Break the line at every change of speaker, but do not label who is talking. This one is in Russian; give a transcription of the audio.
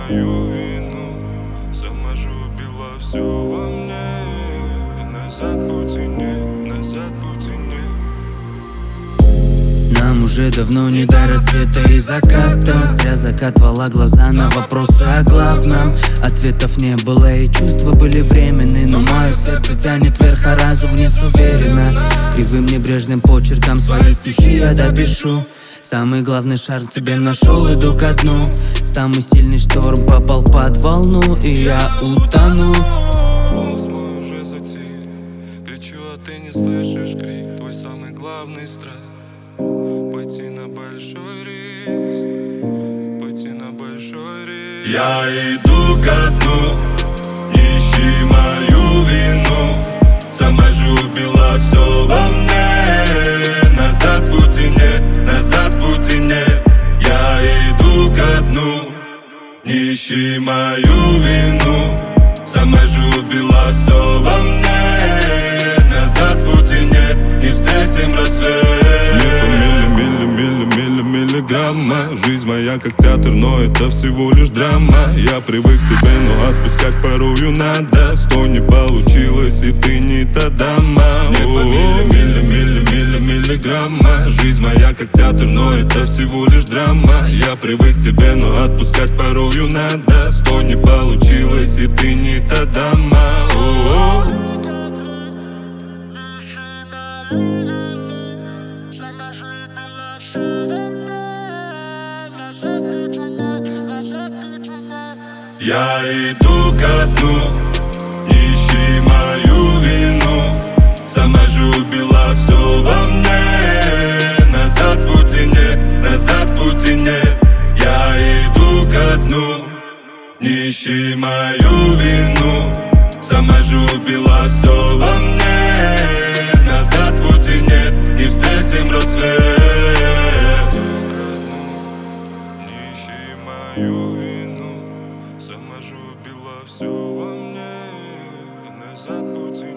мою вину. Сама же убила все во мне. И назад пути нет, назад пути нет.
Нам уже давно не до рассвета и заката. Зря закатывала глаза на вопросы о главном. Ответов не было и чувства были временны. Но мое сердце тянет вверх, а разум вниз уверенно. Кривым небрежным почерком свои стихи я допишу. Самый главный шар тебе нашел, иду ко дну. Самый сильный шторм попал под волну, и я утону.
Голос мой уже затих. Кричу, а ты не слышишь крик. Твой самый главный страх пойти на большой риск. Пойти на большой риск. Я иду ко дну, не ищи мою вину. Сама же убила все во мне. Назад пути нет, назад пути нет. Я иду ко дну, не ищи мою вину. Сама же убила все во мне. Назад пути нет, не встретим рассвет. Миллиграмма. Жизнь моя как театр, но это всего лишь драма. Я привык к тебе, но отпускать порою надо. Сто не получилось, и ты не та дама. Не по миллиграмма. Жизнь моя как театр, но это всего лишь драма. Я привык к тебе, но отпускать порою надо. Сто не получилось, и ты не та дама. Я иду ко дну, не ищи мою вину. Сама же убила все во мне. Назад пути нет, назад пути нет. Я иду ко дну, не ищи мою вину. Сама же убила все во мне. Назад пути нет, не встретим рассвет. Не ищи мою вину. Сама же убила все во мне. И назад пути